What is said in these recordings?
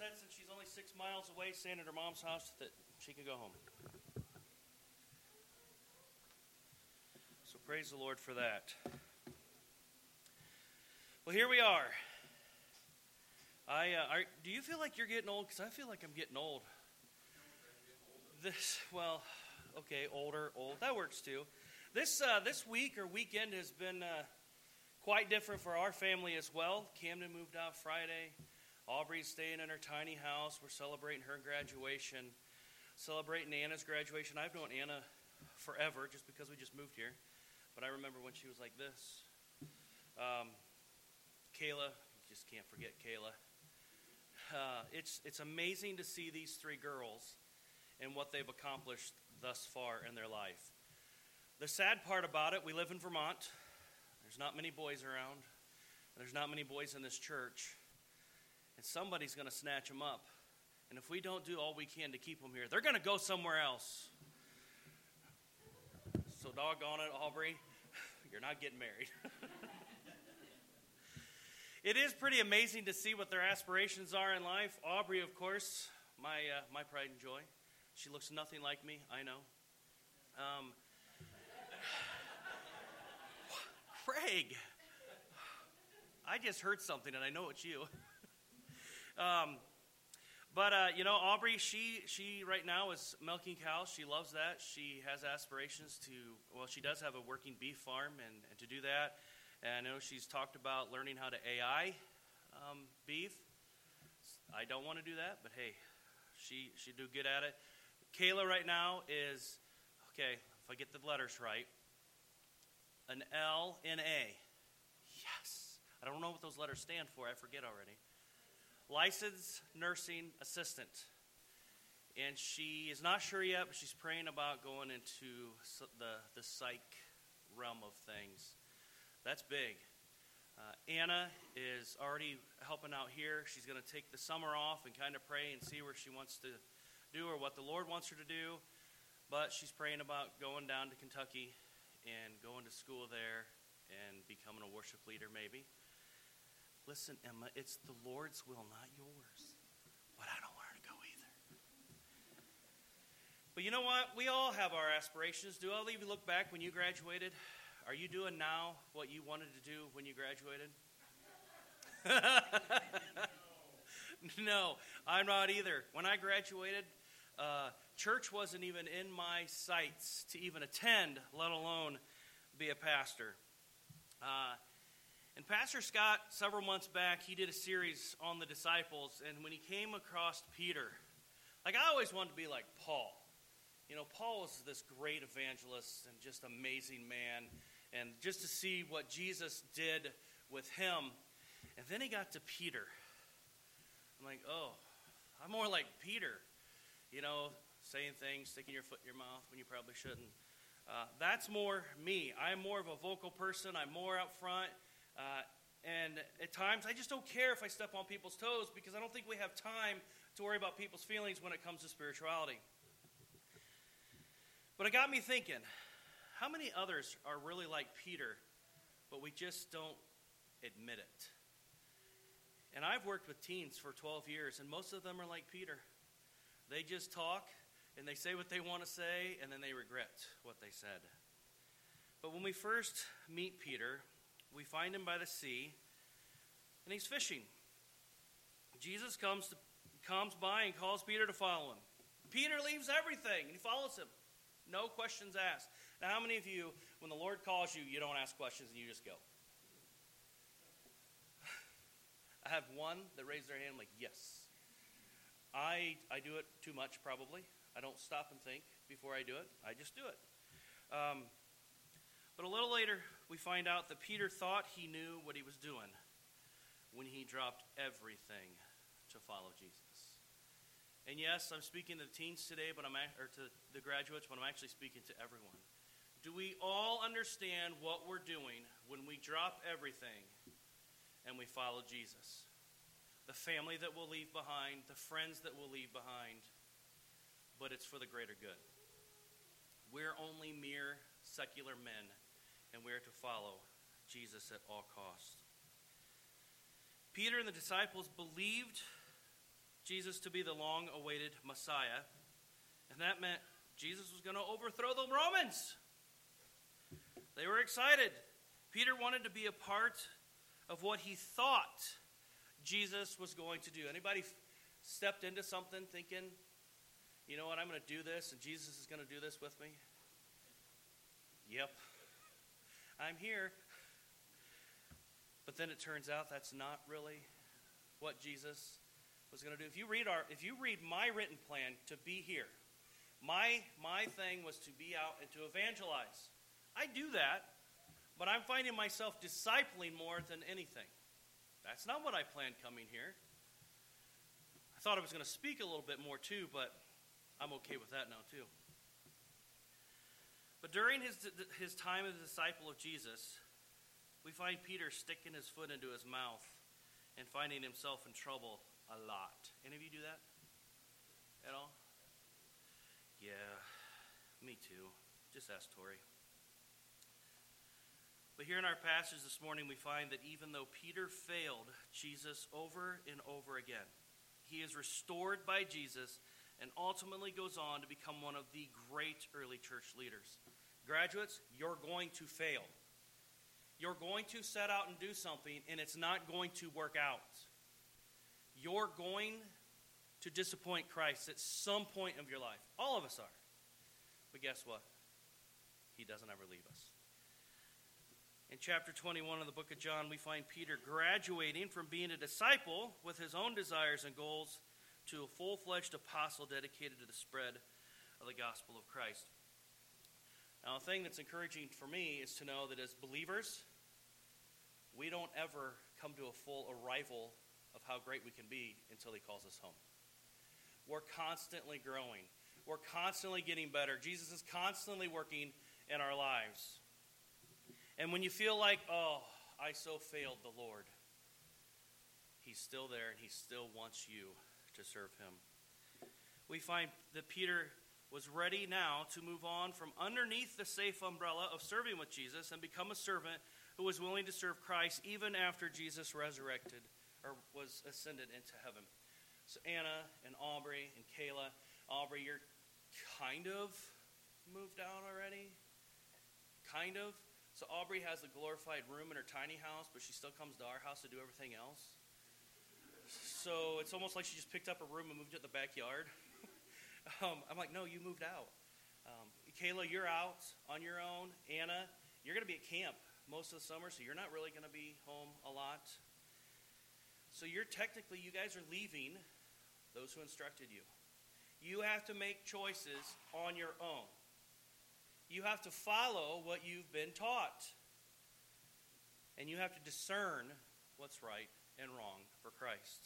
said since she's only 6 miles away, staying at her mom's house, that she can go home. So praise the Lord for that. Well, here we are. Do you feel like you're getting old? Because I feel like I'm getting old. Older, old. That works too. This week or weekend has been quite different for our family as well. Camden moved out Friday. Aubrey's staying in her tiny house. We're celebrating her graduation. Celebrating Anna's graduation. I've known Anna forever just because we just moved here. But I remember when she was like this. Kayla, just can't forget Kayla. It's amazing to see these three girls and what they've accomplished thus far in their life. The sad part about it, we live in Vermont. There's not many boys around. There's not many boys in this church. And somebody's going to snatch them up. And if we don't do all we can to keep them here, they're going to go somewhere else. So doggone it, Aubrey, you're not getting married. It is pretty amazing to see what their aspirations are in life. Aubrey, of course, my pride and joy. She looks nothing like me, I know. Craig, I just heard something, and I know it's you. Aubrey, she right now is milking cows. She loves that. She has aspirations she does have a working beef farm, and to do that. And I know she's talked about learning how to AI beef. I don't want to do that, but hey, she'd do good at it. Kayla right now is, okay, if I get the letters right, an LNA. Yes. I don't know what those letters stand for. I forget already. Licensed Nursing Assistant. And she is not sure yet, but she's praying about going into the psych realm of things. That's big. Anna is already helping out here. She's going to take the summer off and kind of pray and see where she wants to do or what the Lord wants her to do. But she's praying about going down to Kentucky and going to school there and becoming a worship leader maybe. Listen, Emma, it's the Lord's will, not yours. But I don't want her to go either. But you know what? We all have our aspirations. Do all of you look back when you graduated? Are you doing now what you wanted to do when you graduated? No, I'm not either. When I graduated, church wasn't even in my sights to even attend, let alone be a pastor. And Pastor Scott, several months back, he did a series on the disciples, and when he came across Peter, I always wanted to be like Paul. You know, Paul was this great evangelist and just amazing man, and just to see what Jesus did with him. And then he got to Peter. I'm like, oh, I'm more like Peter. You know, saying things, sticking your foot in your mouth when you probably shouldn't. That's more me. I'm more of a vocal person. I'm more out front. And at times, I just don't care if I step on people's toes because I don't think we have time to worry about people's feelings when it comes to spirituality. But it got me thinking, how many others are really like Peter, but we just don't admit it? And I've worked with teens for 12 years, and most of them are like Peter. They just talk, and they say what they want to say, and then they regret what they said. But when we first meet Peter, we find him by the sea, and he's fishing. Jesus comes by and calls Peter to follow him. Peter leaves everything, and he follows him. No questions asked. Now, how many of you, when the Lord calls you, you don't ask questions and you just go? I have one that raised their hand, like, yes. I do it too much, probably. I don't stop and think before I do it. I just do it. But a little later, we find out that Peter thought he knew what he was doing when he dropped everything to follow Jesus. And yes, I'm speaking to the teens today, or to the graduates, but I'm actually speaking to everyone. Do we all understand what we're doing when we drop everything and we follow Jesus? The family that we'll leave behind, the friends that we'll leave behind, but it's for the greater good. We're only mere secular men, and we're to follow Jesus at all costs. Peter and the disciples believed Jesus to be the long-awaited Messiah, and that meant Jesus was going to overthrow the Romans. They were excited. Peter wanted to be a part of what he thought Jesus was going to do. Anybody stepped into something thinking, you know what, I'm going to do this, and Jesus is going to do this with me? Yep, I'm here. But then it turns out that's not really what Jesus was going to do. If you read my written plan to be here, my thing was to be out and to evangelize. I do that, but I'm finding myself discipling more than anything. That's not what I planned coming here. I thought I was going to speak a little bit more too, but I'm okay with that now too. But during his time as a disciple of Jesus, we find Peter sticking his foot into his mouth and finding himself in trouble a lot. Any of you do that at all? Yeah, me too. Just ask Tori. But here in our passage this morning, we find that even though Peter failed Jesus over and over again, he is restored by Jesus and ultimately goes on to become one of the great early church leaders. Graduates, you're going to fail. You're going to set out and do something, and it's not going to work out. You're going to disappoint Christ at some point of your life. All of us are. But guess what? He doesn't ever leave us. In chapter 21 of the book of John, we find Peter graduating from being a disciple with his own desires and goals to a full-fledged apostle dedicated to the spread of the gospel of Christ. Now, a thing that's encouraging for me is to know that as believers, we don't ever come to a full arrival of how great we can be until he calls us home. We're constantly growing. We're constantly getting better. Jesus is constantly working in our lives. And when you feel like, oh, I so failed the Lord, he's still there and he still wants you to serve him. We find that Peter was ready now to move on from underneath the safe umbrella of serving with Jesus and become a servant who was willing to serve Christ even after Jesus resurrected or was ascended into heaven. So Anna and Aubrey and Kayla. Aubrey, you're kind of moved out already? Kind of. So Aubrey has a glorified room in her tiny house, but she still comes to our house to do everything else. So it's almost like she just picked up a room and moved it in the backyard. I'm like, no, you moved out. Kayla, you're out on your own. Anna, you're going to be at camp most of the summer, so you're not really going to be home a lot. So you guys are leaving those who instructed you. You have to make choices on your own. You have to follow what you've been taught. And you have to discern what's right and wrong for Christ.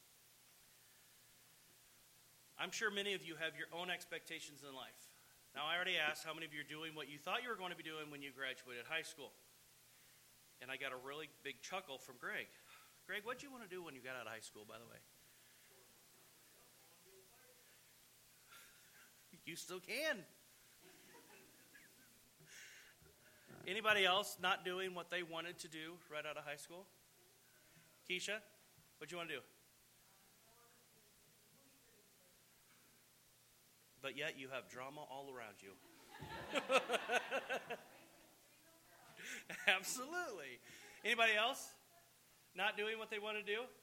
I'm sure many of you have your own expectations in life. Now, I already asked how many of you are doing what you thought you were going to be doing when you graduated high school. And I got a really big chuckle from Greg. Greg, what did you want to do when you got out of high school, by the way? You still can. Anybody else not doing what they wanted to do right out of high school? Keisha, what do you want to do? But yet you have drama all around you. Absolutely. Anybody else not doing what they want to do?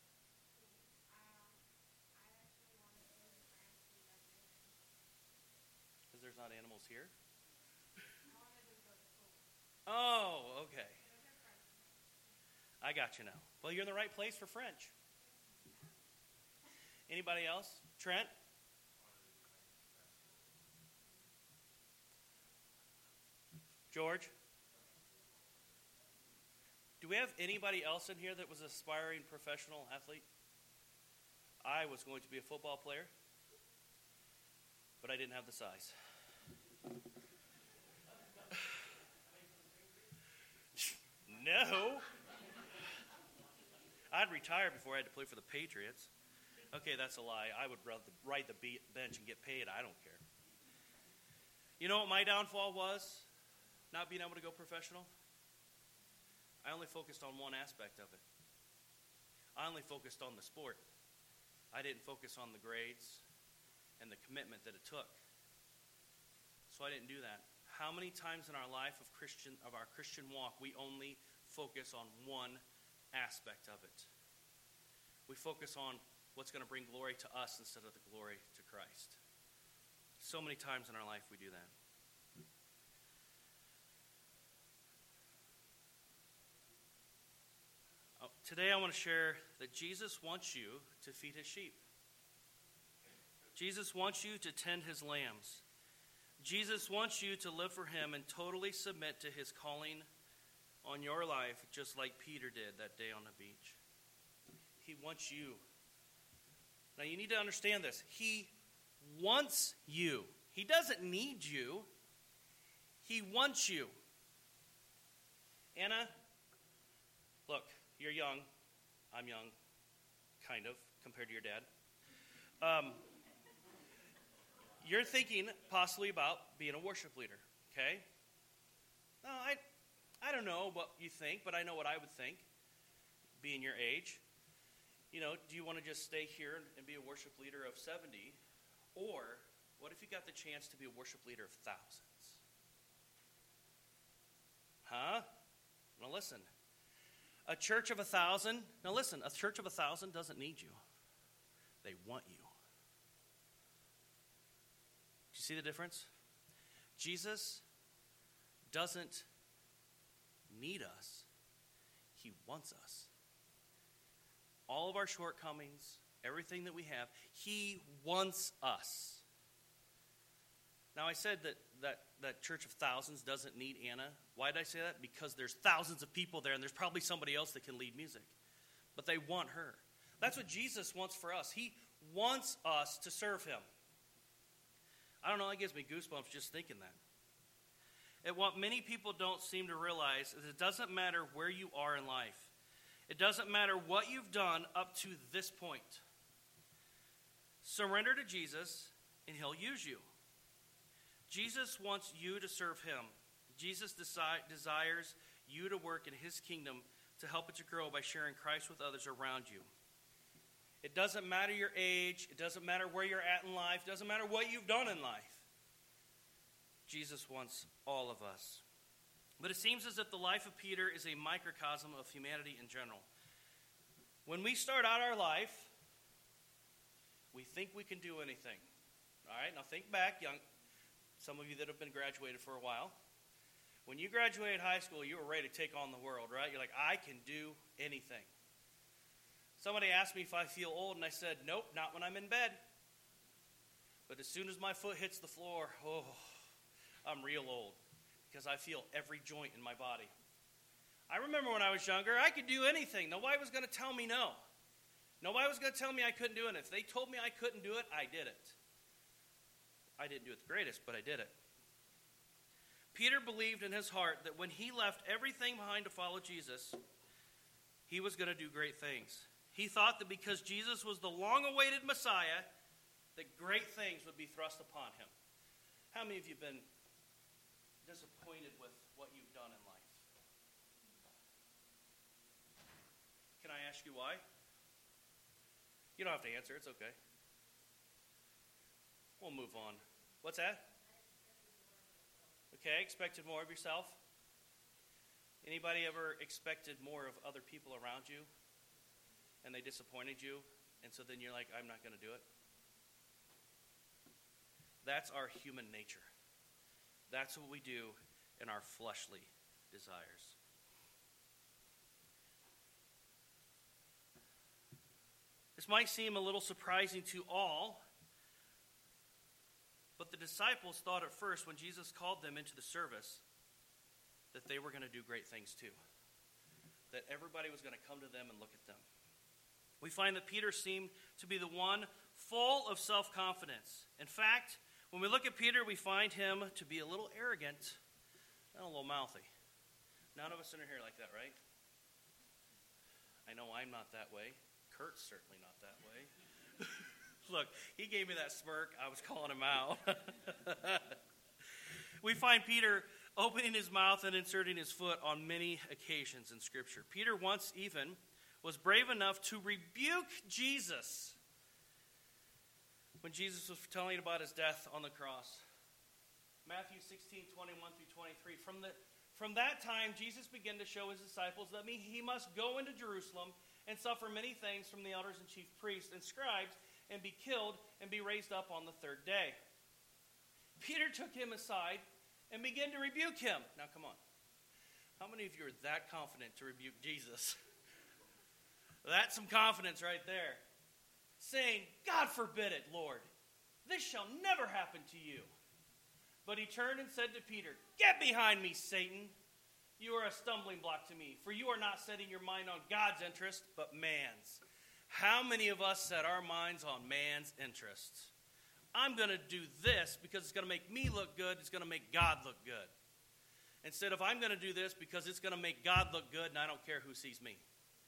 Because there's not animals here? Oh, okay. I got you now. Well, you're in the right place for French. Anybody else? Trent? George? Do we have anybody else in here that was an aspiring professional athlete? I was going to be a football player, but I didn't have the size. No. I'd retire before I had to play for the Patriots. Okay, that's a lie. I would rather ride the bench and get paid. I don't care. You know what my downfall was? Not being able to go professional? I only focused on one aspect of it. I only focused on the sport. I didn't focus on the grades and the commitment that it took. So I didn't do that. How many times in our life of our Christian walk we only focus on one aspect of it? We focus on what's going to bring glory to us instead of the glory to Christ. So many times in our life we do that. Today I want to share that Jesus wants you to feed his sheep. Jesus wants you to tend his lambs. Jesus wants you to live for him and totally submit to his calling on your life, just like Peter did that day on the beach. He wants you. Now you need to understand this. He wants you. He doesn't need you. He wants you. Anna, look. You're young. I'm young, kind of, compared to your dad. You're thinking possibly about being a worship leader, okay? No, I don't know what you think, but I know what I would think, being your age. You know, do you want to just stay here and be a worship leader of 70? Or what if you got the chance to be a worship leader of thousands? Huh? Now listen. A church of 1,000, now listen, a church of 1,000 doesn't need you. They want you. Do you see the difference? Jesus doesn't need us. He wants us. All of our shortcomings, everything that we have, he wants us. Now I said that church of thousands doesn't need Anna. Why did I say that? Because there's thousands of people there, and there's probably somebody else that can lead music. But they want her. That's what Jesus wants for us. He wants us to serve him. I don't know, that gives me goosebumps just thinking that. And what many people don't seem to realize is it doesn't matter where you are in life. It doesn't matter what you've done up to this point. Surrender to Jesus, and he'll use you. Jesus wants you to serve him. Jesus desires you to work in his kingdom to help it to grow by sharing Christ with others around you. It doesn't matter your age. It doesn't matter where you're at in life. It doesn't matter what you've done in life. Jesus wants all of us. But it seems as if the life of Peter is a microcosm of humanity in general. When we start out our life, we think we can do anything. All right, now think back, some of you that have been graduated for a while. When you graduated high school, you were ready to take on the world, right? You're like, I can do anything. Somebody asked me if I feel old, and I said, nope, not when I'm in bed. But as soon as my foot hits the floor, I'm real old because I feel every joint in my body. I remember when I was younger, I could do anything. Nobody was going to tell me no. Nobody was going to tell me I couldn't do it. If they told me I couldn't do it, I did it. I didn't do it the greatest, but I did it. Peter believed in his heart that when he left everything behind to follow Jesus, he was going to do great things. He thought that because Jesus was the long-awaited Messiah, that great things would be thrust upon him. How many of you have been disappointed with what you've done in life? Can I ask you why? You don't have to answer. It's okay. We'll move on. What's that? Okay, expected more of yourself. Anybody ever expected more of other people around you and they disappointed you, and so then you're like, I'm not going to do it? That's our human nature. That's what we do in our fleshly desires. This might seem a little surprising to all, but the disciples thought at first when Jesus called them into the service that they were going to do great things too. That everybody was going to come to them and look at them. We find that Peter seemed to be the one full of self-confidence. In fact, when we look at Peter, we find him to be a little arrogant and a little mouthy. None of us in here like that, right? I know I'm not that way. Kurt's certainly not that way. Look, he gave me that smirk. I was calling him out. We find Peter opening his mouth and inserting his foot on many occasions in Scripture. Peter once even was brave enough to rebuke Jesus when Jesus was telling about his death on the cross. Matthew 16, 21 through 23. From that time, Jesus began to show his disciples that he must go into Jerusalem and suffer many things from the elders and chief priests and scribes and be killed and be raised up on the third day. Peter took him aside and began to rebuke him. Now, come on. How many of you are that confident to rebuke Jesus? That's some confidence right there. Saying, God forbid it, Lord. This shall never happen to you. But he turned and said to Peter, Get behind me, Satan. You are a stumbling block to me, for you are not setting your mind on God's interest, but man's. How many of us set our minds on man's interests? I'm going to do this because it's going to make me look good. It's going to make God look good. Instead of I'm going to do this because it's going to make God look good and I don't care who sees me.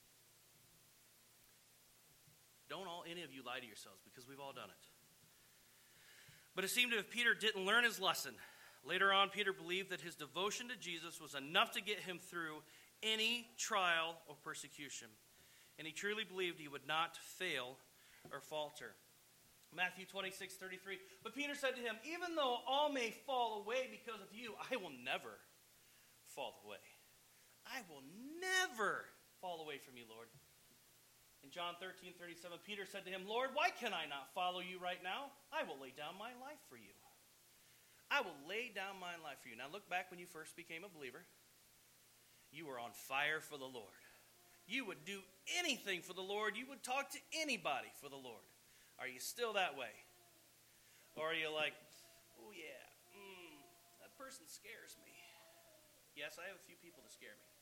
Don't any of you lie to yourselves because we've all done it. But it seemed as if Peter didn't learn his lesson. Later on, Peter believed that his devotion to Jesus was enough to get him through any trial or persecution. And he truly believed he would not fail or falter. Matthew 26:33. But Peter said to him, Even though all may fall away because of you, I will never fall away. I will never fall away from you, Lord. In John 13:37, Peter said to him, Lord, why can I not follow you right now? I will lay down my life for you. I will lay down my life for you. Now look back when you first became a believer. You were on fire for the Lord. You would do anything for the Lord. You would talk to anybody for the Lord. Are you still that way? Or are you like, oh yeah, that person scares me. Yes, I have a few people that scare me.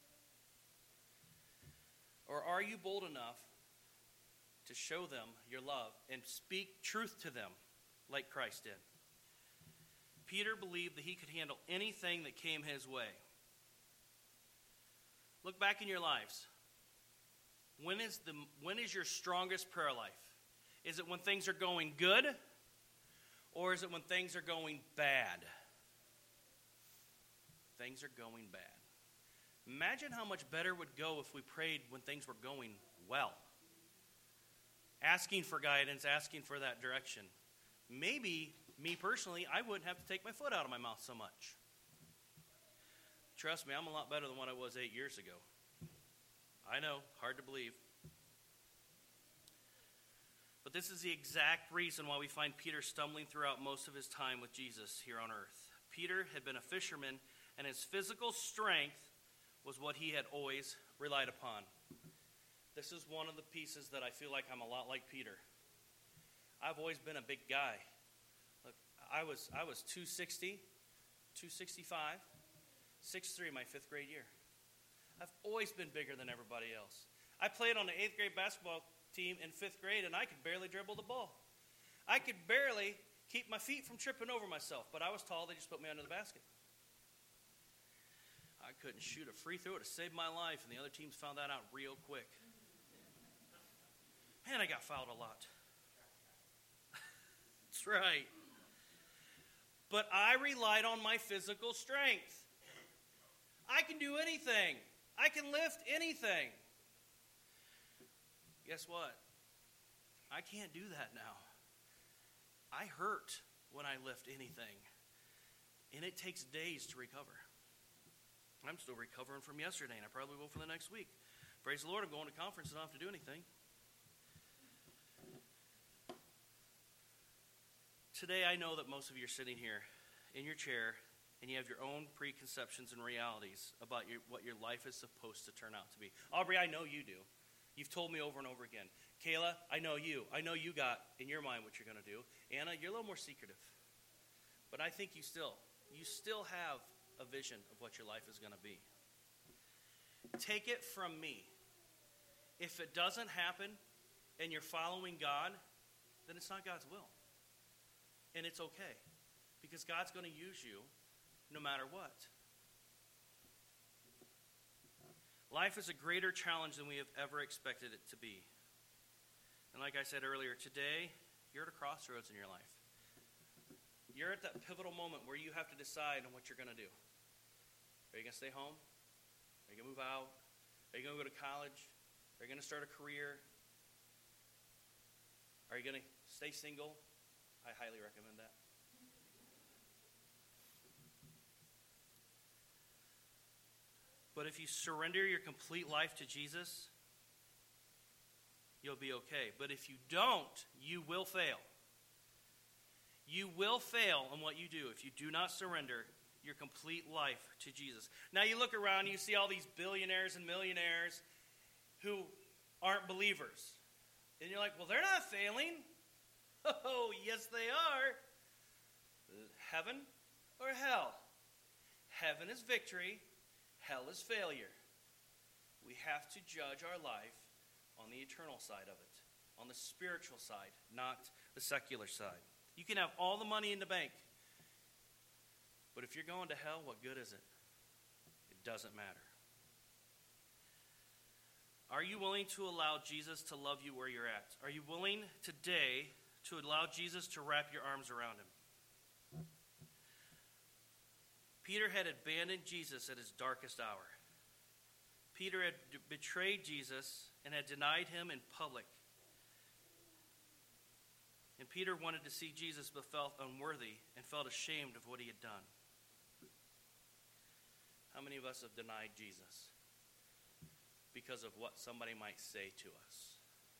Or are you bold enough to show them your love and speak truth to them like Christ did? Peter believed that he could handle anything that came his way. Look back in your lives. When is your strongest prayer life? Is it when things are going good? Or is it when things are going bad? Things are going bad. Imagine how much better it would go if we prayed when things were going well. Asking for guidance, asking for that direction. Maybe, me personally, I wouldn't have to take my foot out of my mouth so much. Trust me, I'm a lot better than what I was 8 years ago. I know, hard to believe. But this is the exact reason why we find Peter stumbling throughout most of his time with Jesus here on earth. Peter had been a fisherman, and his physical strength was what he had always relied upon. This is one of the pieces that I feel like I'm a lot like Peter. I've always been a big guy. Look, I was 260, 265, 6'3" my 5th grade year. I've always been bigger than everybody else. I played on the 8th grade basketball team in 5th grade, and I could barely dribble the ball. I could barely keep my feet from tripping over myself, but I was tall. They just put me under the basket. I couldn't shoot a free throw to save my life, and the other teams found that out real quick. Man, I got fouled a lot. That's right. But I relied on my physical strength. I can do anything. I can lift anything. Guess what? I can't do that now. I hurt when I lift anything. And it takes days to recover. I'm still recovering from yesterday, and I probably will for the next week. Praise the Lord, I'm going to conference and I don't have to do anything. Today, I know that most of you are sitting here in your chair, and you have your own preconceptions and realities about what your life is supposed to turn out to be. Aubrey, I know you do. You've told me over and over again. Kayla, I know you. I know you got in your mind what you're going to do. Anna, you're a little more secretive. But I think you still have a vision of what your life is going to be. Take it from me. If it doesn't happen and you're following God, then it's not God's will. And it's okay, because God's going to use you no matter what. Life is a greater challenge than we have ever expected it to be. And like I said earlier, today, you're at a crossroads in your life. You're at that pivotal moment where you have to decide on what you're going to do. Are you going to stay home? Are you going to move out? Are you going to go to college? Are you going to start a career? Are you going to stay single? I highly recommend that. But if you surrender your complete life to Jesus, you'll be okay. But if you don't, you will fail. You will fail in what you do if you do not surrender your complete life to Jesus. Now you look around, you see all these billionaires and millionaires who aren't believers. And you're like, well, they're not failing. Oh, yes, they are. Heaven or hell? Heaven is victory. Hell is failure. We have to judge our life on the eternal side of it, on the spiritual side, not the secular side. You can have all the money in the bank, but if you're going to hell, what good is it? It doesn't matter. Are you willing to allow Jesus to love you where you're at? Are you willing today to allow Jesus to wrap your arms around him? Peter had abandoned Jesus at his darkest hour. Peter had betrayed Jesus and had denied him in public. And Peter wanted to see Jesus but felt unworthy and felt ashamed of what he had done. How many of us have denied Jesus because of what somebody might say to us?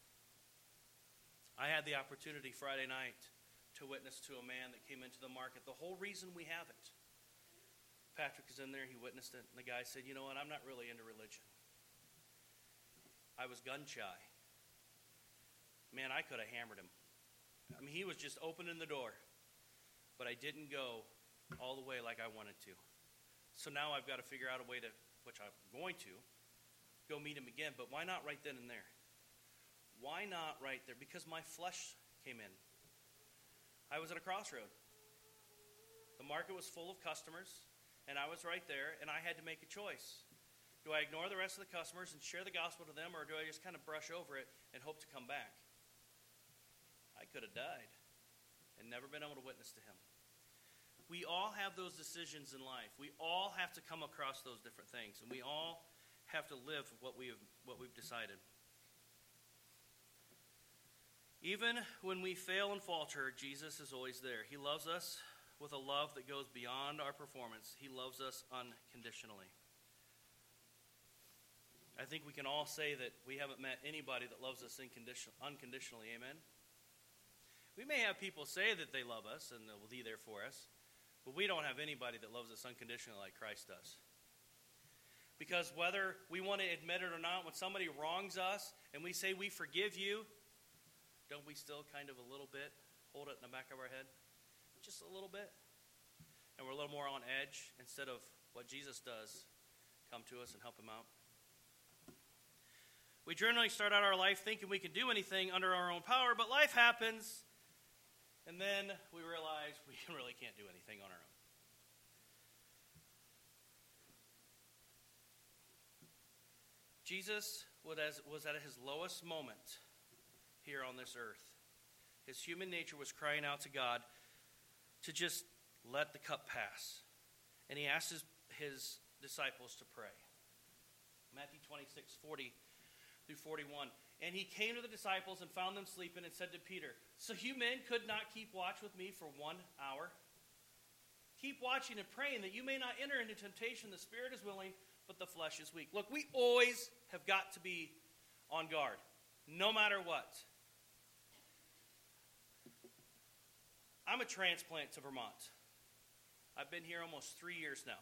I had the opportunity Friday night to witness to a man that came into the market. The whole reason we have it. Patrick is in there, he witnessed it, and the guy said, you know what, I'm not really into religion. I was gun shy. Man, I could have hammered him. I mean, he was just opening the door. But I didn't go all the way like I wanted to. So now I've got to figure out a way to, which I'm going to, go meet him again. But why not right then and there? Why not right there? Because my flesh came in. I was at a crossroad. The market was full of customers, and I was right there, and I had to make a choice. Do I ignore the rest of the customers and share the gospel to them, or do I just kind of brush over it and hope to come back? I could have died and never been able to witness to him. We all have those decisions in life. We all have to come across those different things, and we all have to live what we've decided. Even when we fail and falter, Jesus is always there. He loves us with a love that goes beyond our performance. He loves us unconditionally. I think we can all say that we haven't met anybody that loves us unconditionally. Amen? We may have people say that they love us and they will be there for us, but we don't have anybody that loves us unconditionally like Christ does. Because whether we want to admit it or not, when somebody wrongs us and we say we forgive you, don't we still kind of a little bit hold it in the back of our head? Just a little bit. And we're a little more on edge instead of what Jesus does, come to us and help him out. We generally start out our life thinking we can do anything under our own power, but life happens, and then we realize we really can't do anything on our own. Jesus was at his lowest moment here on this earth. His human nature was crying out to God to just let the cup pass. And he asked his disciples to pray. Matthew 26:40 through 41. And he came to the disciples and found them sleeping and said to Peter, so you men could not keep watch with me for 1 hour? Keep watching and praying that you may not enter into temptation. The spirit is willing, but the flesh is weak. Look, we always have got to be on guard, no matter what. I'm a transplant to Vermont. I've been here almost 3 years now.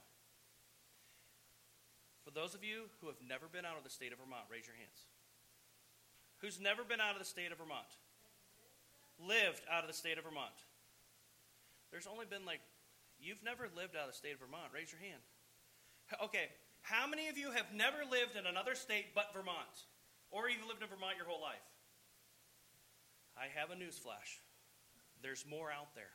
For those of you who have never been out of the state of Vermont, raise your hands. Who's never been out of the state of Vermont? Lived out of the state of Vermont. There's only been you've never lived out of the state of Vermont. Raise your hand. Okay, how many of you have never lived in another state but Vermont? Or you've lived in Vermont your whole life? I have a news flash. There's more out there.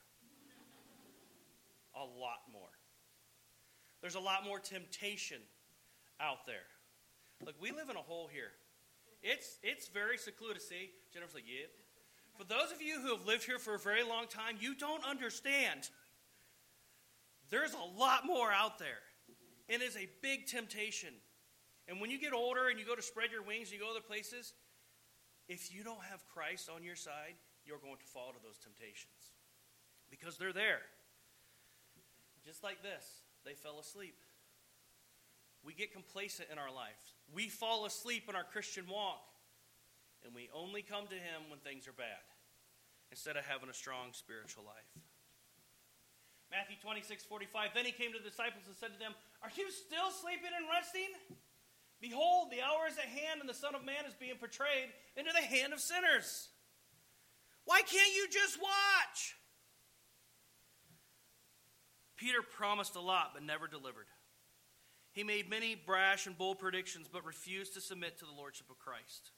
A lot more. There's a lot more temptation out there. Look, we live in a hole here. It's very secluded. See, Jennifer's like, yep. For those of you who have lived here for a very long time, you don't understand. There's a lot more out there. It is a big temptation. And when you get older and you go to spread your wings and you go other places, if you don't have Christ on your side, you're going to fall to those temptations. because they're there. Just like this, they fell asleep. We get complacent in our life. We fall asleep in our Christian walk, and we only come to him when things are bad, instead of having a strong spiritual life. Matthew 26:45, then he came to the disciples and said to them, are you still sleeping and resting? Behold, the hour is at hand, and the Son of Man is being betrayed into the hand of sinners. Why can't you just watch? Peter promised a lot, but never delivered. He made many brash and bold predictions, but refused to submit to the lordship of Christ.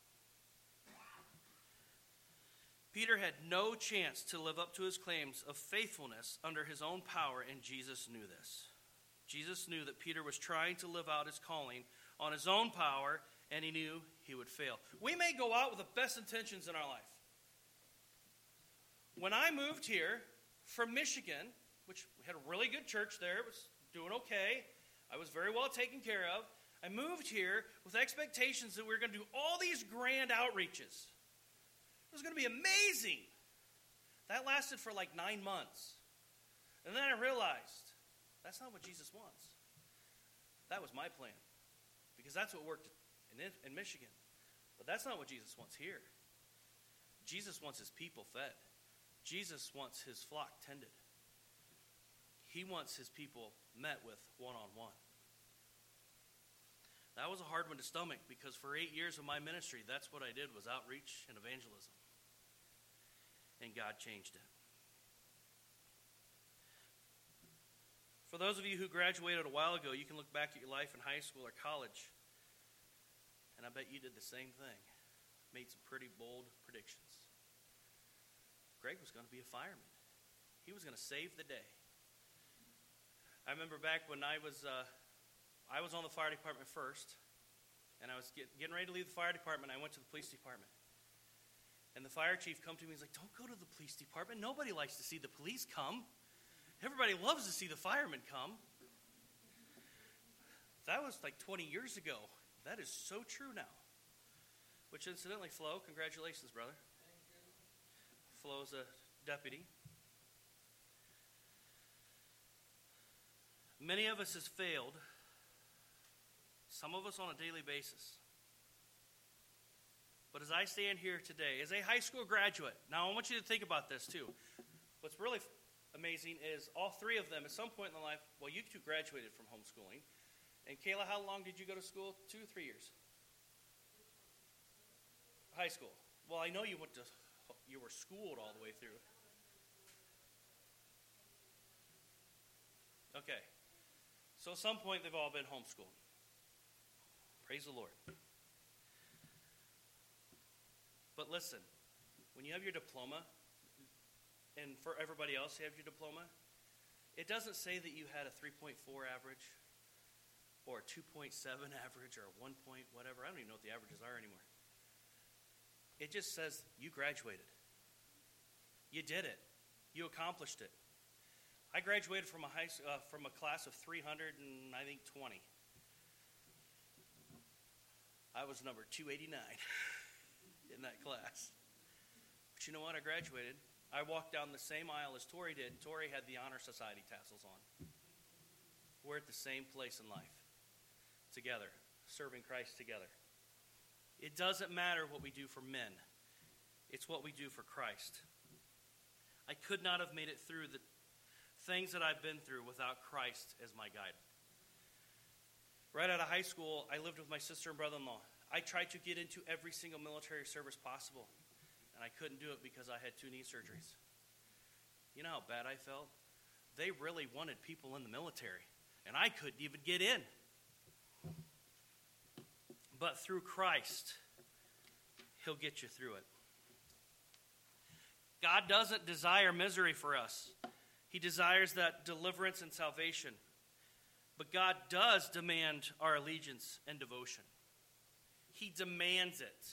Peter had no chance to live up to his claims of faithfulness under his own power, and Jesus knew this. Jesus knew that Peter was trying to live out his calling on his own power, and he knew he would fail. We may go out with the best intentions in our life. When I moved here from Michigan, which we had a really good church there, it was doing okay, I was very well taken care of, I moved here with expectations that we were going to do all these grand outreaches. It was going to be amazing. That lasted for like 9 months. And then I realized, that's not what Jesus wants. That was my plan. Because that's what worked in Michigan. But that's not what Jesus wants here. Jesus wants his people fed. Jesus wants his flock tended. He wants his people met with one-on-one. That was a hard one to stomach, because for 8 years of my ministry, that's what I did, was outreach and evangelism. And God changed it. For those of you who graduated a while ago, you can look back at your life in high school or college, and I bet you did the same thing. Made some pretty bold predictions. Greg was going to be a fireman. He was going to save the day. I remember back when I was on the fire department first, and I was getting ready to leave the fire department. I went to the police department. And the fire chief come to me and he's like, don't go to the police department. Nobody likes to see the police come. Everybody loves to see the firemen come. That was like 20 years ago. That is so true now. Which incidentally, Flo, congratulations, brother. Thank you. Flo's a deputy. Many of us has failed. Some of us on a daily basis. But as I stand here today, as a high school graduate, now I want you to think about this too. What's really amazing is all three of them at some point in their life, well, you two graduated from homeschooling. And Kayla, how long did you go to school? 2 or 3 years? High school. Well, I know you were schooled all the way through. Okay. So at some point they've all been homeschooled. Praise the Lord. But listen, when you have your diploma, and for everybody else you have your diploma, it doesn't say that you had a 3.4 average or a 2.7 average or a 1 point whatever. I don't even know what the averages are anymore. It just says you graduated. You did it. You accomplished it. I graduated from a class of 300 and I think 20. I was number 289 in that class. But you know what? I graduated. I walked down the same aisle as Tori did. Tori had the Honor Society tassels on. We're at the same place in life. Together. Serving Christ together. It doesn't matter what we do for men. It's what we do for Christ. I could not have made it through the things that I've been through without Christ as my guide. Right out of high school, I lived with my sister and brother-in-law. I tried to get into every single military service possible, and I couldn't do it because I had 2 knee surgeries. You know how bad I felt? They really wanted people in the military, and I couldn't even get in. But through Christ, he'll get you through it. God doesn't desire misery for us. He desires that deliverance and salvation. But God does demand our allegiance and devotion. He demands it.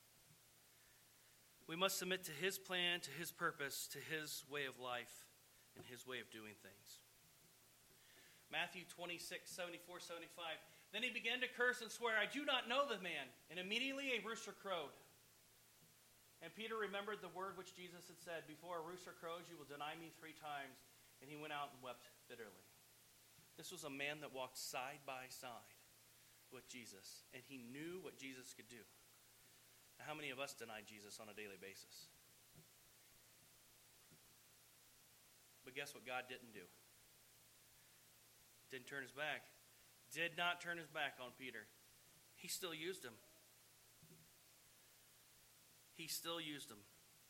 We must submit to his plan, to his purpose, to his way of life, and his way of doing things. Matthew 26, 74, 75. Then he began to curse and swear, I do not know the man. And immediately a rooster crowed. And Peter remembered the word which Jesus had said, "Before a rooster crows, you will deny me 3 times." And he went out and wept bitterly. This was a man that walked side by side with Jesus, and he knew what Jesus could do. Now, how many of us deny Jesus on a daily basis? But guess what God didn't do? Didn't turn his back. Did not turn his back on Peter. He still used him. He still used him.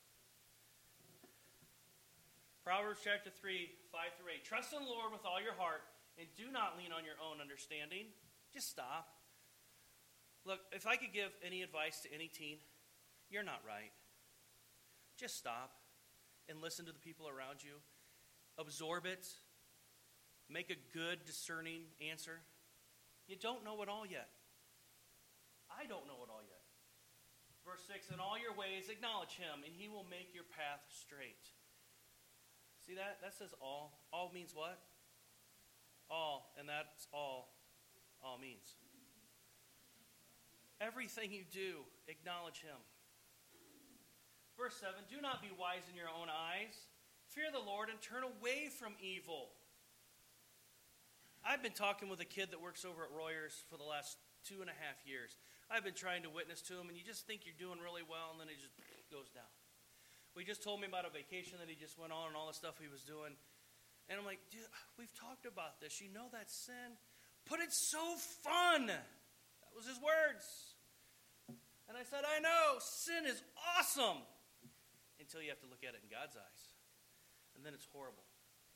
Proverbs chapter 3, 5-8. Trust in the Lord with all your heart, and do not lean on your own understanding. Just stop. Look, if I could give any advice to any teen, you're not right. Just stop and listen to the people around you. Absorb it. Make a good, discerning answer. You don't know it all yet. I don't know it all yet. Verse 6, in all your ways acknowledge him, and he will make your path straight. See that? That says all. All means what? All, and that's all means. Everything you do, acknowledge him. Verse 7, do not be wise in your own eyes. Fear the Lord and turn away from evil. I've been talking with a kid that works over at Royers for the last 2.5 years. I've been trying to witness to him, and you just think you're doing really well, and then it just goes down. He just told me about a vacation that he just went on and all the stuff he was doing. And I'm like, dude, we've talked about this. You know that's sin. But it's so fun. That was his words. And I said, I know, sin is awesome. Until you have to look at it in God's eyes. And then it's horrible.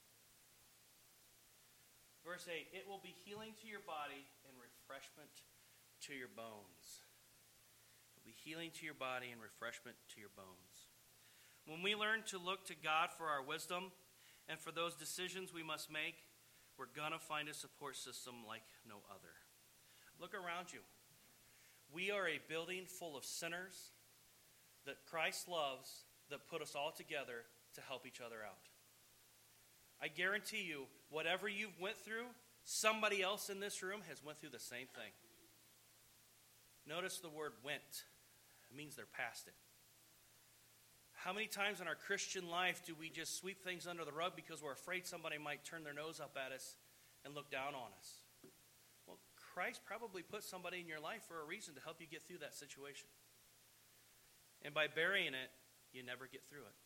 Verse 8, it will be healing to your body and refreshment to your bones. It will be healing to your body and refreshment to your bones. When we learn to look to God for our wisdom and for those decisions we must make, we're going to find a support system like no other. Look around you. We are a building full of sinners that Christ loves, that put us all together to help each other out. I guarantee you, whatever you've went through, somebody else in this room has went through the same thing. Notice the word went. It means they're past it. How many times in our Christian life do we just sweep things under the rug because we're afraid somebody might turn their nose up at us and look down on us? Well, Christ probably put somebody in your life for a reason to help you get through that situation. And by burying it, you never get through it.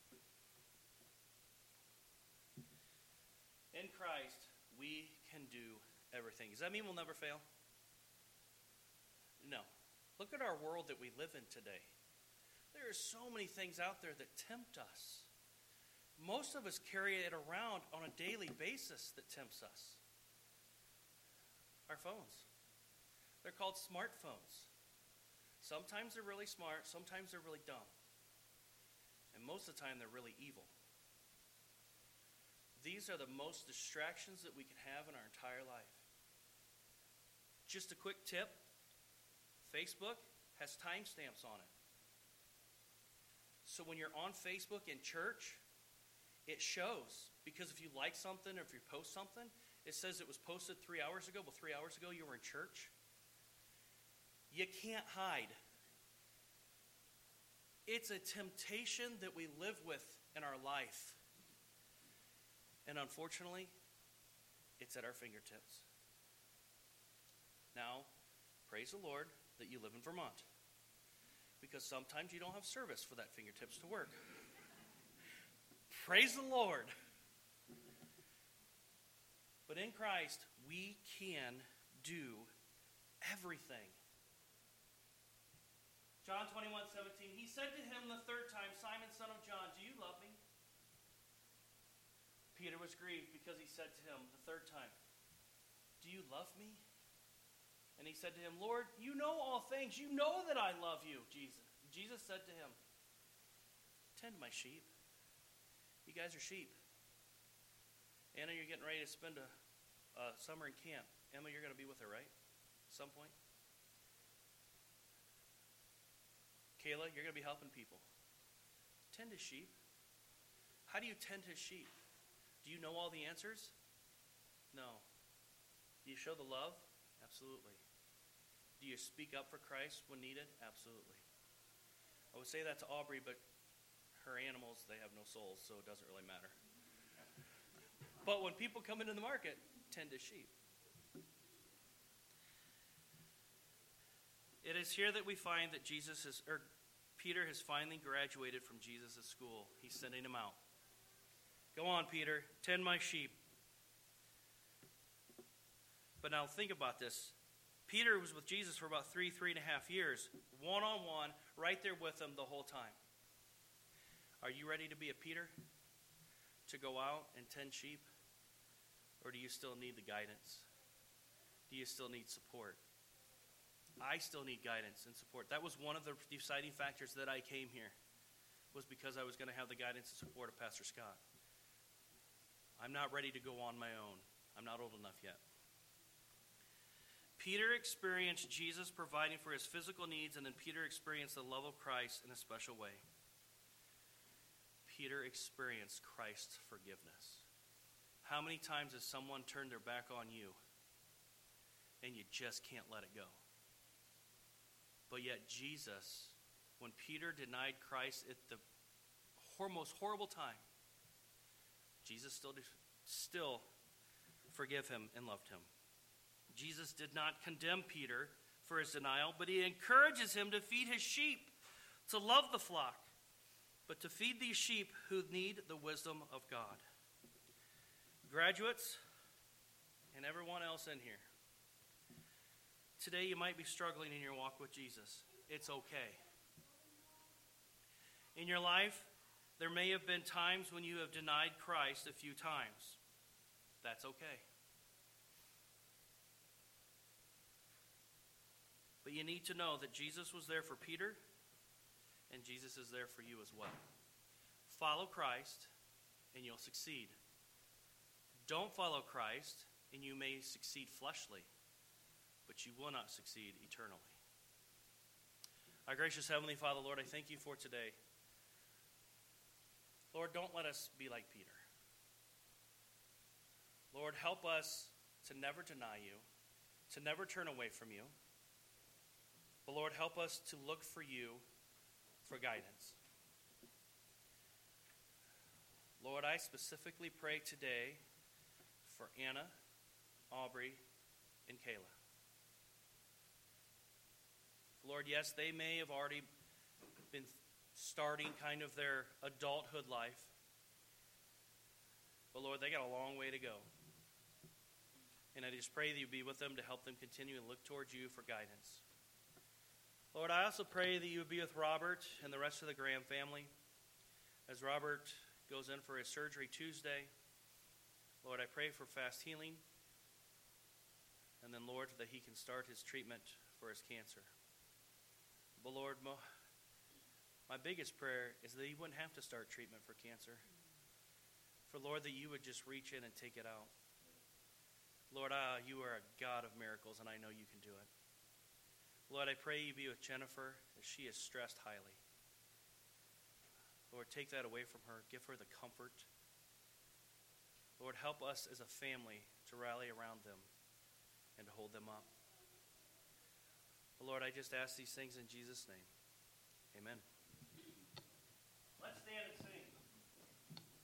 In Christ, we can do everything. Does that mean we'll never fail? No. Look at our world that we live in today. There are so many things out there that tempt us. Most of us carry it around on a daily basis that tempts us. Our phones. They're called smartphones. Sometimes they're really smart, sometimes they're really dumb. And most of the time they're really evil. These are the most distractions that we can have in our entire life. Just a quick tip. Facebook has timestamps on it. So when you're on Facebook in church, it shows. Because if you like something or if you post something, it says it was posted 3 hours ago. Well, 3 hours ago you were in church. You can't hide. It's a temptation that we live with in our life. And unfortunately, it's at our fingertips. Now, praise the Lord that you live in Vermont. Because sometimes you don't have service for that fingertips to work. Praise the Lord. But in Christ, we can do everything. John 21:17, he said to him the third time, Simon, son of John, do you love me? Peter was grieved because he said to him the third time, do you love me? And he said to him, Lord, you know all things. You know that I love you, Jesus. Jesus said to him, tend my sheep. You guys are sheep. Anna, you're getting ready to spend a summer in camp. Emma, you're going to be with her, right? At some point. Kayla, you're going to be helping people. Tend his sheep. How do you tend his sheep? Do you know all the answers? No. Do you show the love? Absolutely. Do you speak up for Christ when needed? Absolutely. I would say that to Aubrey, but her animals, they have no souls, so it doesn't really matter. But when people come into the market, tend to sheep. It is here that we find that Peter has finally graduated from Jesus' school. He's sending him out. Go on, Peter, tend my sheep. But now think about this. Peter was with Jesus for about 3.5 years, one-on-one, right there with him the whole time. Are you ready to be a Peter? To go out and tend sheep? Or do you still need the guidance? Do you still need support? I still need guidance and support. That was one of the deciding factors that I came here, was because I was going to have the guidance and support of Pastor Scott. I'm not ready to go on my own. I'm not old enough yet. Peter experienced Jesus providing for his physical needs, and then Peter experienced the love of Christ in a special way. Peter experienced Christ's forgiveness. How many times has someone turned their back on you and you just can't let it go? But yet Jesus, when Peter denied Christ at the most horrible time, Jesus still forgave him and loved him. Jesus did not condemn Peter for his denial, but he encourages him to feed his sheep, to love the flock, but to feed these sheep who need the wisdom of God. Graduates and everyone else in here, today you might be struggling in your walk with Jesus. It's okay. In your life, there may have been times when you have denied Christ a few times. That's okay. But you need to know that Jesus was there for Peter, and Jesus is there for you as well. Follow Christ, and you'll succeed. Don't follow Christ, and you may succeed fleshly, but you will not succeed eternally. Our gracious Heavenly Father, Lord, I thank you for today. Lord, don't let us be like Peter. Lord, help us to never deny you, to never turn away from you. But Lord, help us to look for you for guidance. Lord, I specifically pray today for Anna, Aubrey, and Kayla. Lord, yes, they may have already been starting kind of their adulthood life. But Lord, they got a long way to go. And I just pray that you be with them to help them continue and look towards you for guidance. Lord, I also pray that you would be with Robert and the rest of the Graham family as Robert goes in for his surgery Tuesday. Lord, I pray for fast healing. And then, Lord, that he can start his treatment for his cancer. But Lord, my biggest prayer is that he wouldn't have to start treatment for cancer. For Lord, that you would just reach in and take it out. Lord, you are a God of miracles, and I know you can do it. Lord, I pray you be with Jennifer as she is stressed highly. Lord, take that away from her. Give her the comfort. Lord, help us as a family to rally around them and to hold them up. Lord, I just ask these things in Jesus' name. Amen.